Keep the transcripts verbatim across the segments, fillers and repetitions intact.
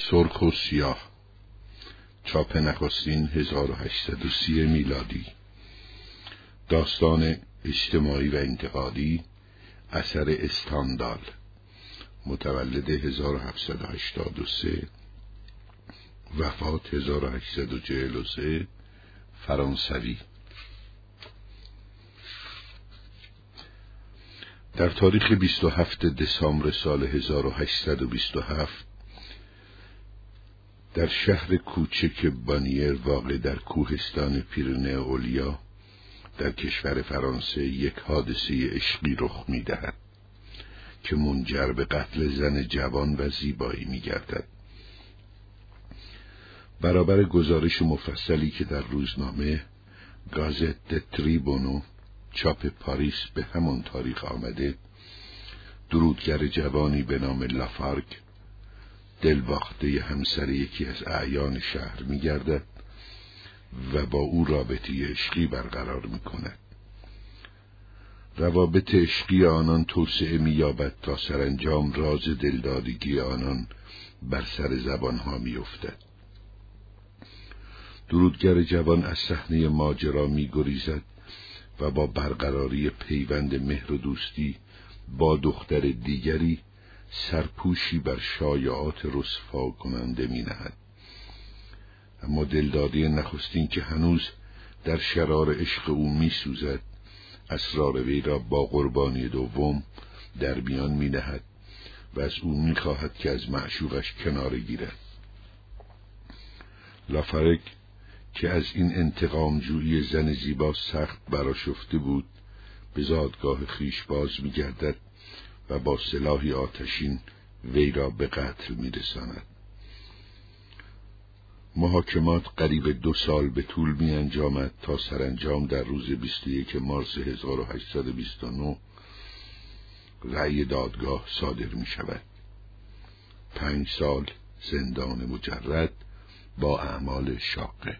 سرخ و سیاه، چاپ نخستین هزار و هشتصد و سی میلادی. داستان اجتماعی و انتقادی، اثر استاندال، متولد هزار و هفتصد و هشتاد و سه، وفات هزار و هشتصد و چهل و سه، فرانسوی. در تاریخ بیست و هفتم دسامبر سال هزار و هشتصد و بیست و هفت در شهر کوچک بانیر واقع در کوهستان پیرنه اولیا در کشور فرانسه یک حادثه عشقی رخ می‌دهد که منجر به قتل زن جوان و زیبایی می‌گردد. برابر گزارش مفصلی که در روزنامه گازت تریبونو چاپ پاریس به همان تاریخ آمده، درودگر جوانی به نام لافارگ دلواخته همسر یکی از اعیان شهر می‌گردد و با او رابطه عشقی برقرار می‌کند. روابط عشقی آنان توسعه می‌یابد تا سرانجام راز دلدادگی آنان بر سر زبانها می‌افتد. درودگر جوان از صحنه ماجرا می‌گریزد و با برقراری پیوند مهر و دوستی با دختر دیگری سرپوشی بر شایعات رسوا کننده می نهد. اما دلداده نخستین که هنوز در شرار عشق او می سوزد، اسرار وی را با قربانی دوم در میان می نهد و از او می خواهد که از معشوقش کناره گیرد. لافارگ که از این انتقام جویی زن زیبا سخت برآشفته بود، به زادگاه خویش باز می گردد و با سلاحی آتشین وی را به قتل می رساند. محاکمات قریب دو سال به طول می انجامد تا سرانجام در روز بیست و یکم مارس هزار و هشتصد و بیست و نه رأی دادگاه صادر می شود. پنج سال زندان مجرد با اعمال شاقه.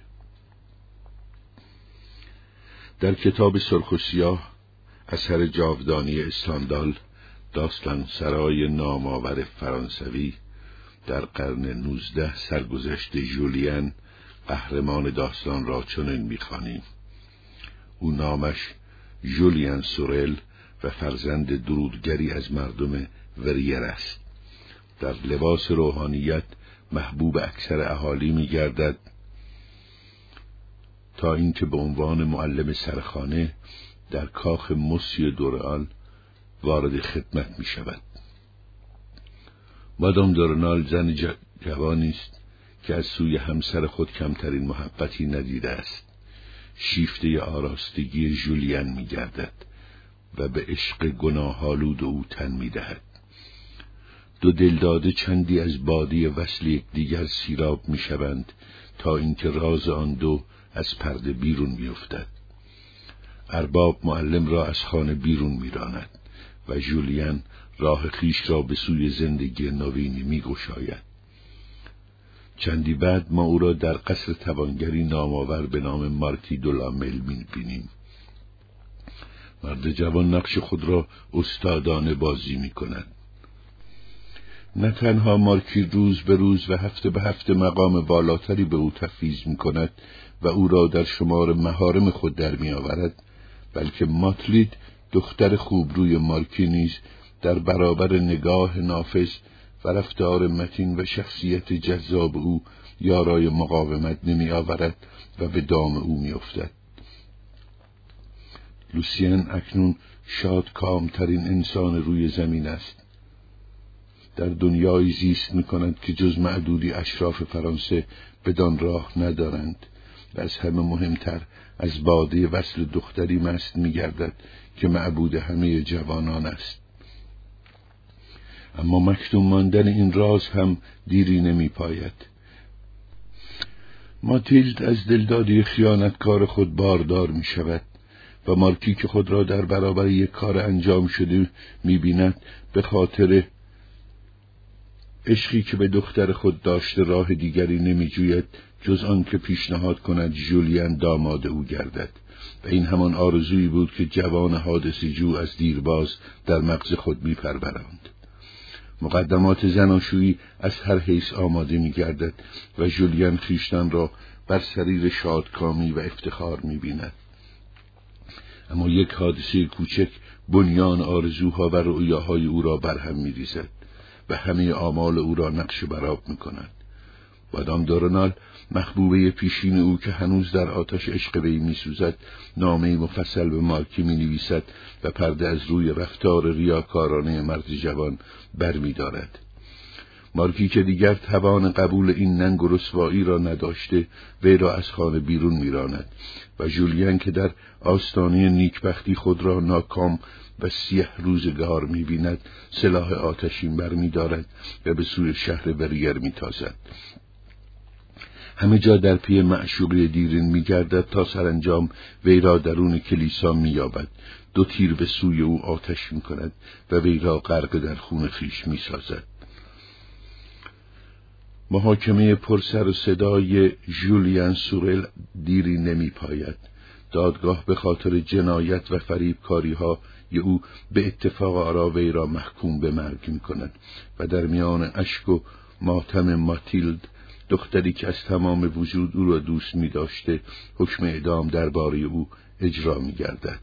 در کتاب سرخ و سیاه، اثر جاودانی استاندال، داستان سرای نامآور فرانسوی در قرن نوزده سرگذشت ژولین قهرمان داستان را چنین می‌خوانیم: او نامش ژولین سورل و فرزند درودگری از مردم وریر است. در لباس روحانیت محبوب اکثر اهالی می‌گردد تا اینکه به عنوان معلم سرخانه در کاخ موسی دورال وارد خدمت می شود. مادام دورنال زن جوانی است که از سوی همسر خود کمترین محبتی ندیده است. شیفته آراستگی ژولین می گردد و به عشق گناه‌آلود او تن می دهد. دو دلداده چندی از باده وصل یکدیگر سیراب می شوند تا اینکه راز آن دو از پرده بیرون می افتد. ارباب معلم را از خانه بیرون می راند و ژولین راه خویش را به سوی زندگی نوینی می گشاید. چندی بعد ما او را در قصر توانگری نامآور به نام مارکی دولامل می بینیم. مرد جوان نقش خود را استادانه بازی می کند. نه تنها مارکی روز به روز و هفته به هفته مقام بالاتری به او تفویض می کند و او را در شمار محارم خود در می آورد، بلکه ماتلید دختر خوبروی مارکی نیز در برابر نگاه نافذ و رفتار متین و شخصیت جذاب او یارای مقاومت نمی آورد و به دام او می افتد. لوسین اکنون شادکامترین انسان روی زمین است. در دنیایی زیست می کند که جز معدودی اشراف فرانسه بدان راه ندارند و از همه مهمتر از باده وصل دختری مست می گردد که معبود همه جوانان است. اما مکتوم ماندن این راز هم دیری نمی پاید. ماتیلد از دلدادی خیانتکار خود باردار می شود و مارکی که خود را در برابر یک کار انجام شده می بیند به خاطر عشقی که به دختر خود داشته راه دیگری نمی جوید جز آن که پیشنهاد کند ژولین داماد او گردد و این همان آرزویی بود که جوان حادثی جو از دیرباز در مغز خود می پروراند. مقدمات زناشویی از هر حیث آماده می گردد و ژولین خویشتن را بر سریر شادکامی و افتخار می بیند. اما یک حادثه کوچک بنیان آرزوها و رؤیاهای او را برهم می ریزد و همه آمال او را نقش برآب می کند. مادام دورنال، محبوبه پیشین او که هنوز در آتش عشق وی می سوزد، نامه مفصل به مارکی می نویسد و پرده از روی رفتار ریاکارانه مرد جوان بر می دارد. مارکی که دیگر توان قبول این ننگ و رسوایی را نداشته، وی را از خانه بیرون می راند و ژولین که در آستانه نیکبختی خود را ناکام و سیه روزگار می بیند، سلاح آتشین بر می دارد و به سوی شهر وریر می تازد. همه جا در پی معشوقه دیرین می گردد تا سرانجام وی را درون کلیسا می یابد. دو تیر به سوی او آتش می کند و وی را غرق در خون خویش می سازد. محاکمه پرسر و صدای ژولین سورل دیری نمی پاید. دادگاه به خاطر جنایت و فریبکاری ها او به اتفاق آرا وی را محکوم به مرگ می کند و در میان اشک و ماتم ماتیلد، دختری که از تمام وجود او را دوست می داشته، حکم اعدام درباره او اجرا می گردد.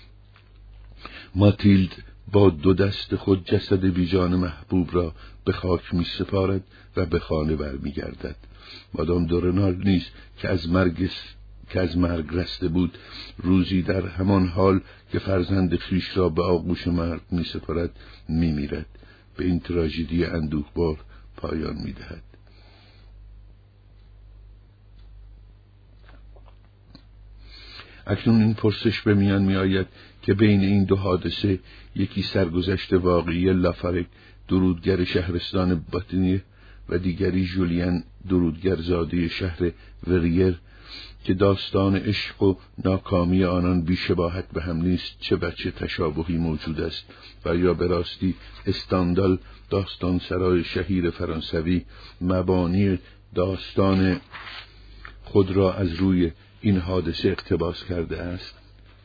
ماتیلد با دو دست خود جسد بیجان محبوب را به خاک می سپارد و به خانه بر می گردد. مادام دورنال نیز که از مرگ که از مرگ رسته بود، روزی در همان حال که فرزند خویش را به آغوش مرگ می سپارد می میرد. به این تراژدی اندوهبار پایان می دهد. اکنون این پرسش به میان می آید که بین این دو حادثه، یکی سرگذشت واقعی لافارک، درودگر شهرستان باتنیه، و دیگری ژولین، درودگر زاده شهر وریر، که داستان عشق و ناکامی آنان بی‌شباهت به هم نیست، چه بچه تشابهی موجود است و یا به راستی استاندال، داستان سرای شهیر فرانسوی، مبانی داستان خود را از روی این حادثه اقتباس کرده است.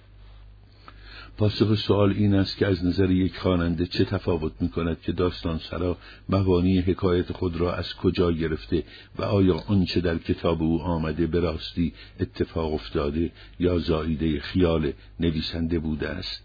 پاسخ سوال این است که از نظر یک خواننده چه تفاوت می‌کند که داستان سرا مبانی حکایت خود را از کجا گرفته و آیا آنچه در کتاب او آمده به راستی اتفاق افتاده یا زائیده خیال نویسنده بوده است.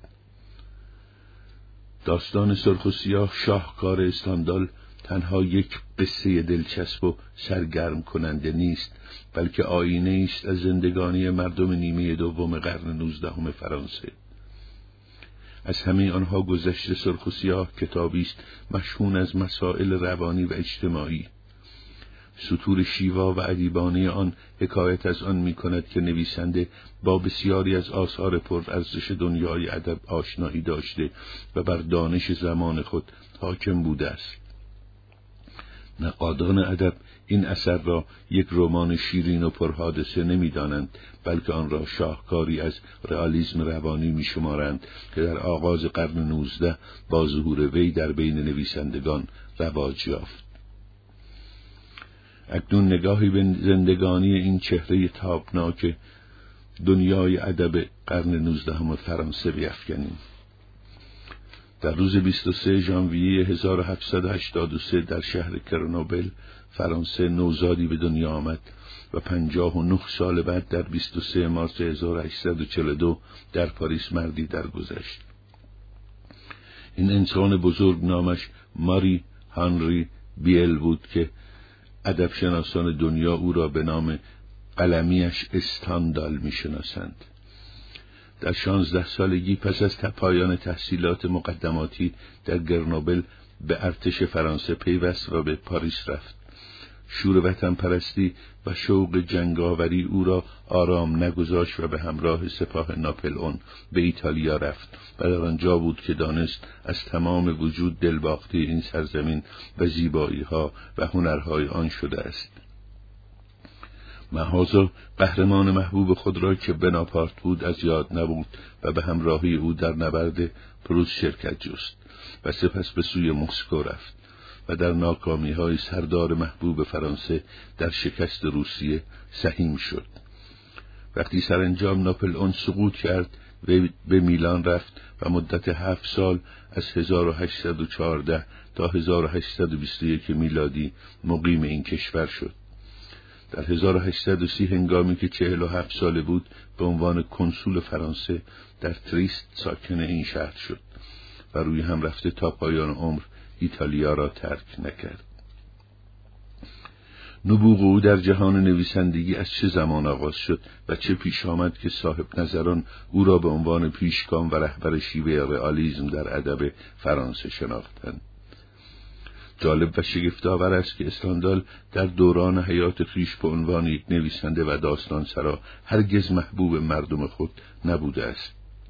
داستان سرخ و سیاه شاهکار استاندال تنها یک قصه دلچسب و سرگرم کننده نیست، بلکه آینه است از زندگانی مردم نیمه دوم قرن نوزدهم فرانسه. از همه آنها گذشته سرخ و سیاه کتابی است مشحون از مسائل روانی و اجتماعی. سطور شیوا و ادیبانه آن حکایت از آن می کند که نویسنده با بسیاری از آثار پرارزش دنیای ادب آشنایی داشته و بر دانش زمان خود حاکم بوده است. نقادان ادب این اثر را یک رمان شیرین و پرحادثه نمی دانند، بلکه آن را شاهکاری از رئالیسم روانی می شمارند که در آغاز قرن نوزده با ظهور وی در بین نویسندگان رواج یافت. اکنون نگاهی به زندگانی این چهره تابناک دنیای ادب قرن نوزدهم فرانسه بیفکنیم. در روز بیست و سوم ژانویه هزار و هفتصد و هشتاد و سه در شهر کرنوبل، فرانسه، نوزادی به دنیا آمد و پنجاه و نه سال بعد در بیست و سوم مارس هزار و هشتصد و چهل و دو در پاریس مردی درگذشت. این انسان بزرگ نامش ماری هانری بیل بود که ادبشناسان دنیا او را به نام قلمیش استاندال می‌شناسند. در شانزده سالگی پس از پایان تحصیلات مقدماتی در گرنوبل به ارتش فرانسه پیوست و به پاریس رفت. شور وطن پرستی و شوق جنگاوری او را آرام نگذاشت و به همراه سپاه ناپلئون به ایتالیا رفت و در آنجا بود که دانست از تمام وجود دلباخته این سرزمین و زیبایی‌ها و هنرهای آن شده است. مهازا قهرمان محبوب خود را که بناپارت بود از یاد نبود و به همراهی او در نبرد پروس شرکت جست و سپس به سوی مسکو رفت و در ناکامی‌های سردار محبوب فرانسه در شکست روسیه سهیم شد. وقتی سرانجام ناپلئون سقوط کرد و به میلان رفت و مدت هفت سال از هزار و هشتصد و چهارده تا هزار و هشتصد و بیست و یک میلادی مقیم این کشور شد. در هزار و هشتصد و سی هنگامی که چهل و هفت ساله بود به عنوان کنسول فرانسه در تریست ساکن این شهر شد و روی هم رفته تا پایان عمر ایتالیا را ترک نکرد. نبوغ او در جهان نویسندگی از چه زمان آغاز شد و چه پیش آمد که صاحب نظران او را به عنوان پیشگام و رهبر شیوه رئالیسم در ادب فرانسه شناختند؟ جالب و شگفت‌آور است که استاندال در دوران حیات خویش به عنوان یک نویسنده و داستانسرا هرگز محبوب مردم خود نبوده است.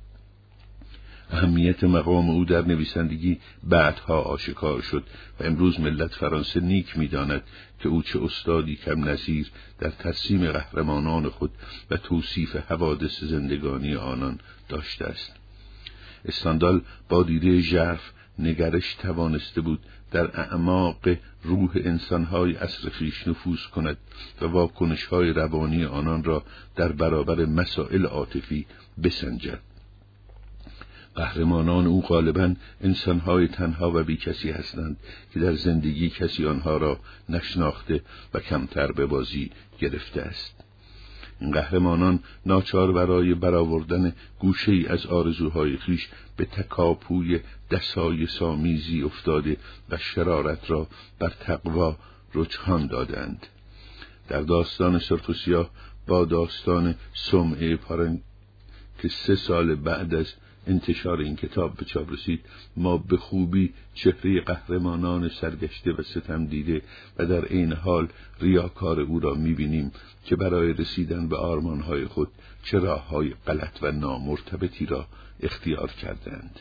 اهمیت مقام او در نویسندگی بعدها آشکار شد و امروز ملت فرانسه نیک می‌داند که او چه استادی کم نظیر در ترسیم قهرمانان خود و توصیف حوادث زندگانی آنان داشته است. استاندال با دیده ژرف نگرش توانسته بود در اعماق روح انسان‌های عصر خویش نفوذ کند و واکنش‌های روانی آنان را در برابر مسائل عاطفی بسنجد. قهرمانان او غالباً انسان‌های تنها و بی کسی هستند که در زندگی کسی آنها را نشناخته و کمتر به بازی گرفته است. این قهرمانان ناچار برای برآوردن گوشه‌ای از آرزوهای خویش به تکاپوی دسایس‌آمیزی افتاده و شرارت را بر تقوا رجحان دادند. در داستان سرخ و سیاه با داستان سمعه پارن که سه سال بعد از انتشار این کتاب به چاپ رسید، ما به خوبی چهره قهرمانان سرگشته و ستم دیده و در عین حال ریاکار او را می‌بینیم که برای رسیدن به آرمان‌های خود چه راه‌های غلط و نامرتبطی را اختیار کردند.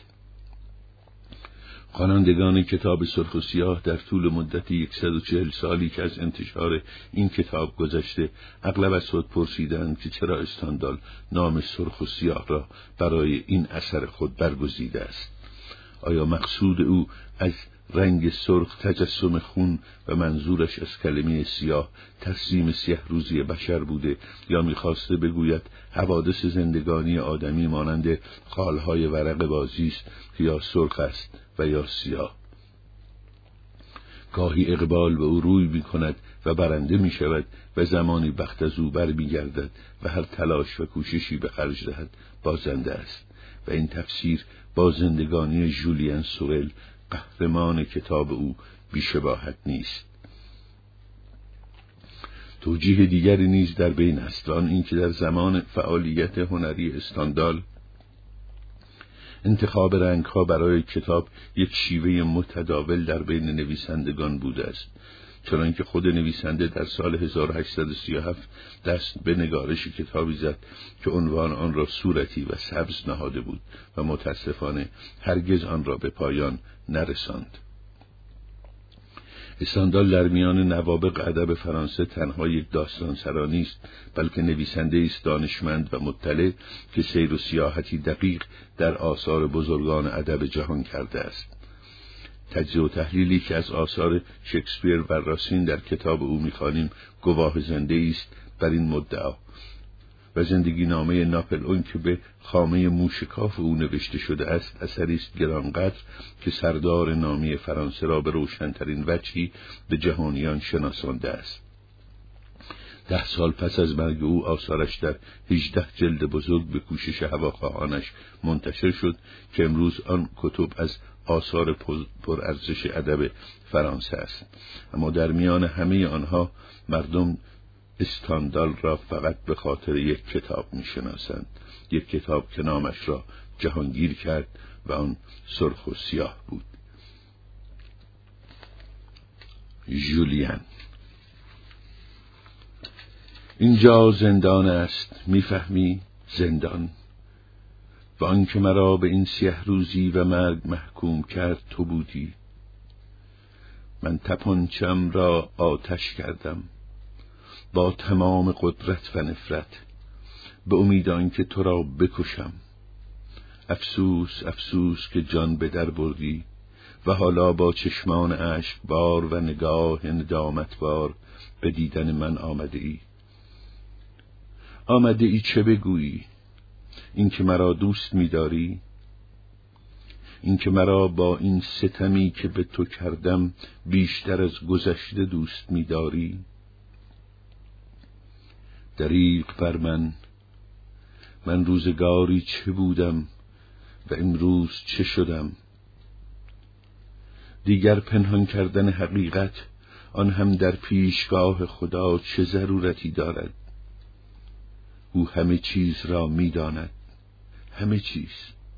خوانندگان کتاب سرخ و سیاه در طول مدتی صد و چهل سالی که از انتشار این کتاب گذشته اغلب از خود پرسیدند که چرا استاندال نام سرخ و سیاه را برای این اثر خود برگزیده است. آیا مقصود او از رنگ سرخ تجسم خون و منظورش از کلمه سیاه ترسیم سیه روزی بشر بوده، یا می‌خواسته بگوید حوادث زندگانی آدمی مانند خالهای ورق بازی است که یا سرخ است و یا سیاه؟ گاهی اقبال به او روی می‌کند و برنده می‌شود و زمانی بخت از او بر می‌گردد و هر تلاش و کوششی به خرج دهد بازنده است. و این تفسیر با زندگانی ژولین سورل قهرمان کتاب او بی‌شباهت نیست. توجیه دیگری نیز در بین است، آن این که در زمان فعالیت هنری استاندال انتخاب رنگ‌ها برای کتاب یک شیوه متداول در بین نویسندگان بوده است، چنانکه خود نویسنده در سال هزار و هشتصد و سی و هفت دست به نگارش کتابی زد که عنوان آن را صورتی و سبز نهاده بود و متاسفانه هرگز آن را به پایان نرساند. استاندال در میان نوابغ ادب فرانسه تنها یک داستانسرا نیست، بلکه نویسنده است دانشمند و مطلع که سیر و سیاحتی دقیق در آثار بزرگان ادب جهان کرده است. تجزیه و تحلیلی که از آثار شکسپیر و راسین در کتاب او می‌خوانیم گواه زنده است بر این مدعا، و زندگی نامه ناپلئون که به خامه موشکاف او نوشته شده است اثری است گرانقدر که سردار نامی فرانسه را به روشن‌ترین وجهی به جهانیان شناسانده است. ده سال پس از مرگ او آثارش در هجده جلد بزرگ به کوشش هواخواهانش منتشر شد که امروز آن کتب از آثار پرارزش ادب فرانسه است. اما در میان همه آنها مردم استاندال را فقط به خاطر یک کتاب می‌شناسند، یک کتاب که نامش را جهانگیر کرد و آن سرخ و سیاه بود. ژولین. اینجا زندان است، میفهمی؟ زندان. و آن که مرا به این سیه روزی و مرگ محکوم کرد تو بودی. من تپانچم را آتش کردم با تمام قدرت و نفرت به امید آنکه تو را بکشم. افسوس افسوس که جان به در بردی و حالا با چشمان اشک بار و نگاه ندامت بار به دیدن من آمده ای. آمده ای چه بگویی؟ این که مرا دوست می داری؟ اینکه مرا با این ستمی که به تو کردم بیشتر از گذشته دوست می‌داری؟ دریغ بر من، من روزگاری چه بودم و امروز چه شدم؟ دیگر پنهان کردن حقیقت، آن هم در پیشگاه خدا، چه ضرورتی دارد؟ او همه چیز را می‌داند، همه چیز.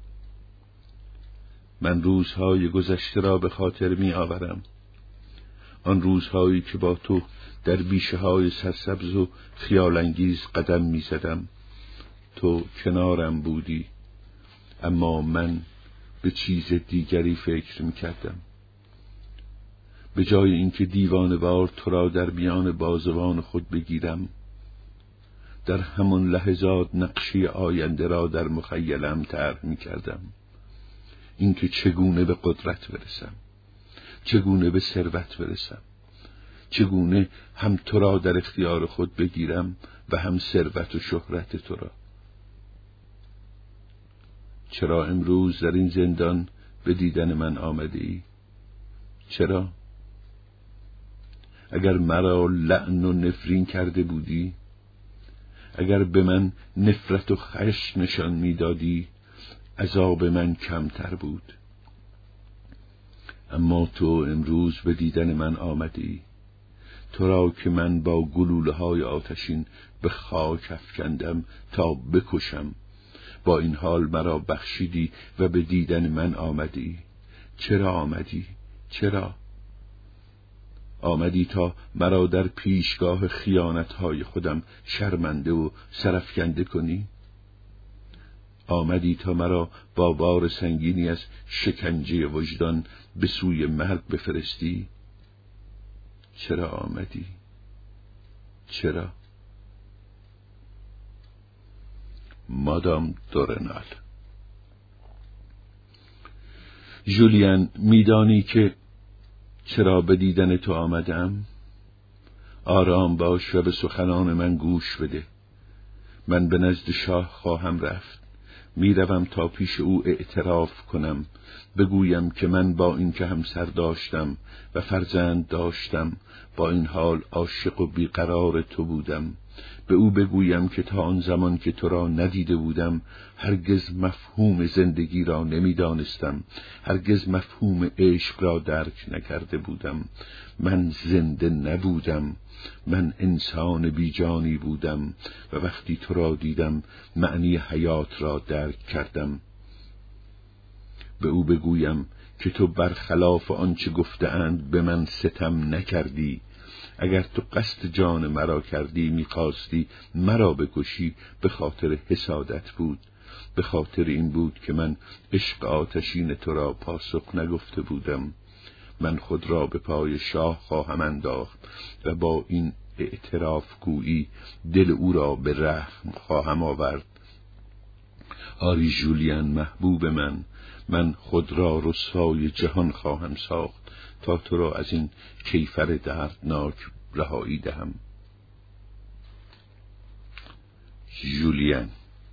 من روزهای گذشته را به خاطر می آورم، آن روزهایی که با تو در بیشه های سرسبز و خیالانگیز قدم می زدم. تو کنارم بودی، اما من به چیز دیگری فکر می کردم. به جای اینکه دیوانه‌وار تو را در میان بازوان خود بگیرم، در همان لحظات نقشه آینده را در مخیلم طرح می کردم. اینکه چگونه به قدرت برسم، چگونه به ثروت برسم، چگونه هم تو را در اختیار خود بگیرم و هم ثروت و شهرت تو را. چرا امروز در این زندان به دیدن من آمده ای؟ چرا؟ اگر مرا لعن و نفرین کرده بودی، اگر به من نفرت و خشم نشان میدادی، عذاب من کمتر بود. اما تو امروز به دیدن من آمدی، تو را که من با گلوله های آتشین به خاک افکندم تا بکشم، با این حال مرا بخشیدی و به دیدن من آمدی. چرا آمدی؟ چرا؟ آمدی تا مرا در پیشگاه خیانتهای خودم شرمنده و سرافکنده کنی؟ آمدی تا مرا با بار سنگینی از شکنجه وجدان به سوی مرگ بفرستی؟ چرا آمدی؟ چرا؟ مادام دورنال. ژولین، میدانی که چرا به دیدن تو آمدم؟ آرام باش و به سخنان من گوش بده. من به نزد شاه خواهم رفت، میروم تا پیش او اعتراف کنم، بگویم که من با این که همسر داشتم و فرزند داشتم، با این حال عاشق و بیقرار تو بودم. به او بگویم که تا آن زمان که تو را ندیده بودم هرگز مفهوم زندگی را نمیدانستم، هرگز مفهوم عشق را درک نکرده بودم. من زنده نبودم، من انسان بیجانی بودم و وقتی تو را دیدم معنی حیات را درک کردم. به او بگویم که تو برخلاف آنچه گفته‌اند به من ستم نکردی. اگر تو قصد جان مرا کردی، می‌خواستی مرا بکشی، به خاطر حسادت بود، به خاطر این بود که من عشق آتشین تو را پاسخ نگفته بودم. من خود را به پای شاه خواهم انداخت و با این اعتراف گویی دل او را به رحم خواهم آورد. آری ژولین محبوب من، من خود را رسوای جهان خواهم ساخت تا تو را از این کیفر دردناک رهایی دهم. ژولین: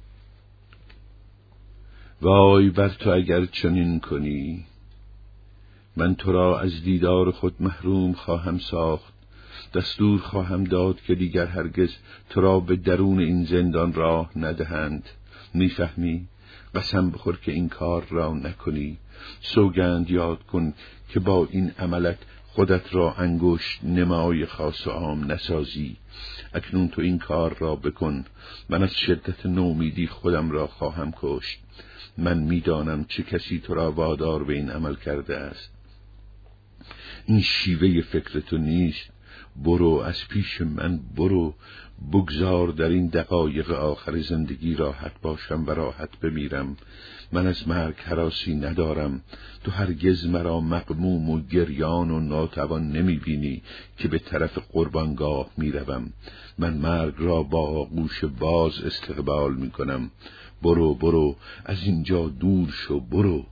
وای بر تو اگر چنین کنی، من تو را از دیدار خود محروم خواهم ساخت. دستور خواهم داد که دیگر هرگز تو را به درون این زندان راه ندهند. میفهمی؟ قسم بخور که این کار را نکنی. سوگند یاد کن که با این عملت خودت را انگشت نمای خاص و عام نسازی. اکنون تو این کار را بکن، من از شدت نومیدی خودم را خواهم کشت. من میدانم چه کسی تو را وادار به این عمل کرده است. این شیوه فکر تو نیست. برو، از پیش من برو. بگذار در این دقایق آخر زندگی راحت باشم و راحت بمیرم. من از مرگ هراسی ندارم. تو هرگز مرا مغموم و گریان و ناتوان نمی بینی که به طرف قربانگاه می روم. من مرگ را با آغوش باز استقبال می کنم. برو برو، از اینجا دور شو، برو.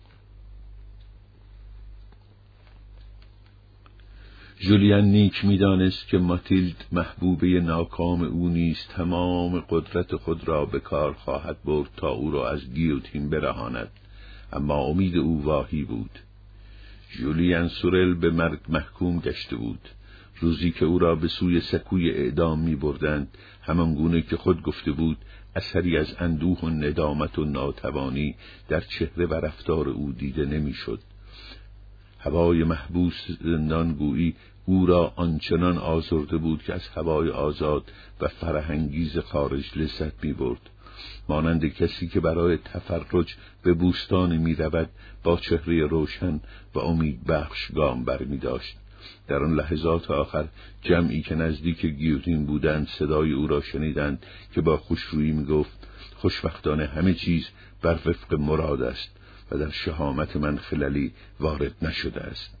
ژولین نیک می‌دانست که ماتیلد محبوبه ناکام او نیست، تمام قدرت خود را به کار خواهد برد تا او را از گیوتین برهاند. اما امید او واهی بود. ژولین سورل به مرگ محکوم گشته بود. روزی که او را به سوی سکوی اعدام می بردند، همان گونه که خود گفته بود، اثری از اندوه و ندامت و ناتوانی در چهره و رفتار او دیده نمی شد. هوای محبوس زندان گویی او را آنچنان آزرده بود که از هوای آزاد و فرهنگیز خارج لذت می برد. مانند کسی که برای تفرج به بوستان می رود، با چهره روشن و امید بخش گام بر می داشت. در آن لحظات آخر جمعی که نزدیک گیوتین بودند صدای او را شنیدند که با خوشرویی می گفت: خوشبختانه همه چیز بر وفق مراد است و در شهامت من خللی وارد نشده است.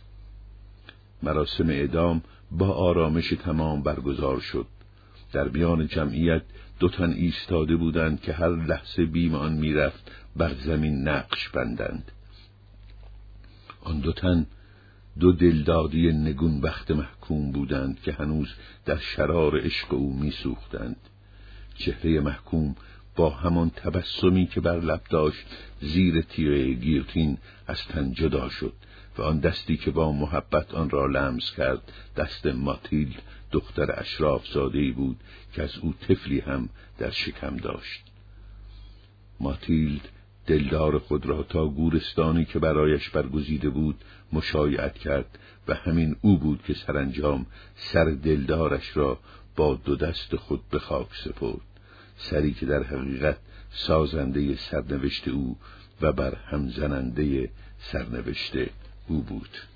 مراسم اعدام با آرامش تمام برگزار شد. در میان جمعیت دو تن ایستاده بودند که هر لحظه بیم آن میرفت بر زمین نقش بندند. آن دو تن دو دلدادی نگونبخت محکوم بودند که هنوز در شرار عشق او میسوختند. چهره محکوم با همان تبسمی که بر لب داشت زیر تیغه گیوتین از تن جدا شد و آن دستی که با محبت آن را لمس کرد دست ماتیلد، دختر اشراف زاده‌ای بود که از او طفلی هم در شکم داشت. ماتیلد دلدار خود را تا گورستانی که برایش برگزیده بود مشایعت کرد و همین او بود که سرانجام سر دلدارش را با دو دست خود به خاک سپرد، سری که در حقیقت سازنده سرنوشت او و بر هم زننده سرنوشت او بود.